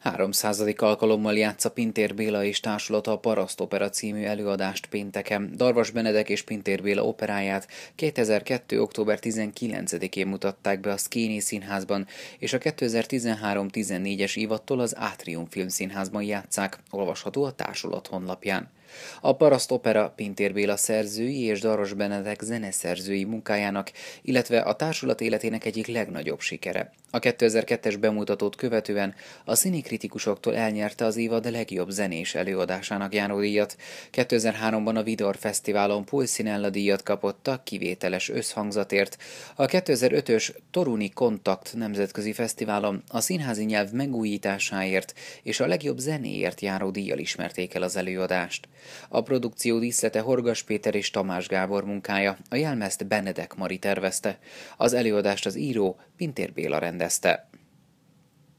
300. alkalommal játsza Pintér Béla és társulata a Parasztopera című előadást pénteken. Darvas Benedek és Pintér Béla operáját 2002. október 19-én mutatták be a Szkéni Színházban, és a 2013-14-es évattól az Átrium Filmszínházban játsszák, olvasható a társulat honlapján. A Parasztopera Pintér Béla szerzői és Darvas Benedek zeneszerzői munkájának, illetve a társulat életének egyik legnagyobb sikere. A 2002-es bemutatót követően a színikritikusoktól elnyerte az évad legjobb zenés előadásának járódíjat. 2003-ban a Vidor Fesztiválon Pulcinella díjat kapott a kivételes összhangzatért. A 2005-ös Toruni Kontakt nemzetközi fesztiválon a színházi nyelv megújításáért és a legjobb zenéért járó díjjal ismerték el az előadást. A produkció díszlete Horgas Péter és Tamás Gábor munkája, a jelmezt Benedek Mari tervezte. Az előadást az író Pintér Béla rendezte.